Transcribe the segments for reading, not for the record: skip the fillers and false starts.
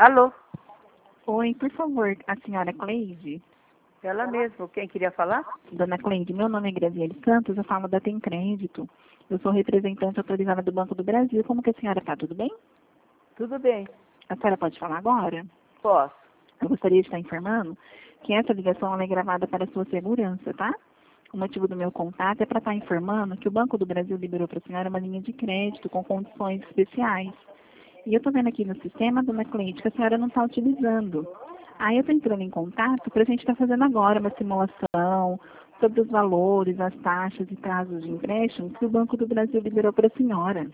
Alô? Oi, por favor, a senhora Cleide? Ela mesma. Quem queria falar? Dona Cleide, meu nome é Graziele Santos, eu falo da Tem Crédito. Eu sou representante autorizada do Banco do Brasil. Como que a senhora está? Tudo bem? Tudo bem. A senhora pode falar agora? Posso. Eu gostaria de estar informando que essa ligação ela é gravada para a sua segurança, tá? O motivo do meu contato é para estar informando que o Banco do Brasil liberou para a senhora uma linha de crédito com condições especiais. E eu estou vendo aqui no sistema, dona Cleide, que a senhora não está utilizando. Aí eu estou entrando em contato para a gente estar fazendo agora uma simulação sobre os valores, as taxas e prazos de empréstimo que o Banco do Brasil liberou para a senhora.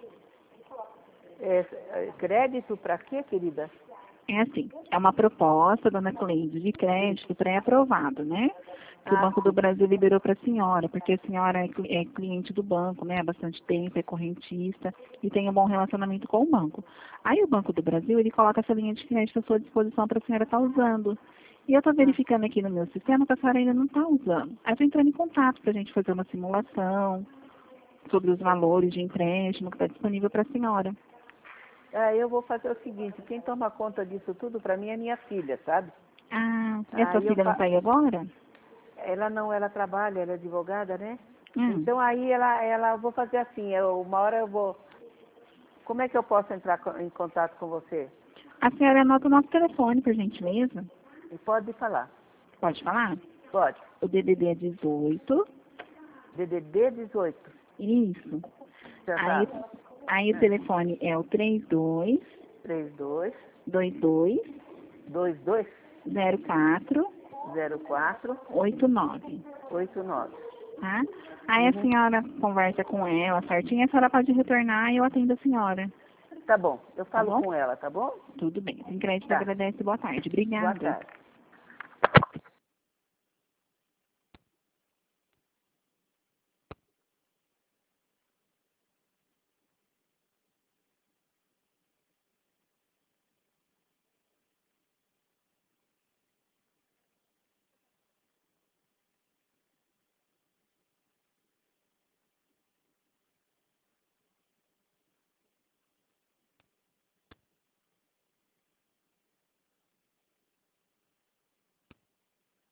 Crédito para quê, querida? É assim, é uma proposta, dona Cleide, de crédito pré-aprovado, né? Que o Banco do Brasil liberou para a senhora, porque a senhora é cliente do banco, né? Há bastante tempo, é correntista e tem um bom relacionamento com o banco. Aí o Banco do Brasil, ele coloca essa linha de crédito à sua disposição para a senhora estar usando. E eu estou verificando aqui no meu sistema que a senhora ainda não está usando. Aí eu estou entrando em contato para a gente fazer uma simulação sobre os valores de empréstimo que está disponível para a senhora. Eu vou fazer o seguinte, quem toma conta disso tudo para mim é minha filha, sabe? Ah, e a sua Aí filha não está aí agora? Ela não, ela trabalha, ela é advogada, né? Então, aí eu vou fazer assim, uma hora eu vou... Como é que eu posso entrar em contato com você? a senhora anota o nosso telefone, por gentileza. E pode falar. Pode falar? Pode. O DDD é 18. DDD 18. Isso. Já Aí o telefone é o 32 32 22 22 04 04 89. 89. Tá? Aí a senhora conversa com ela certinho, a senhora pode retornar e eu atendo a senhora. Tá bom, eu falo bom? com ela, tá bom? Tudo bem. Tem crédito, Tá. agradece. Boa tarde. Boa Obrigada. tarde.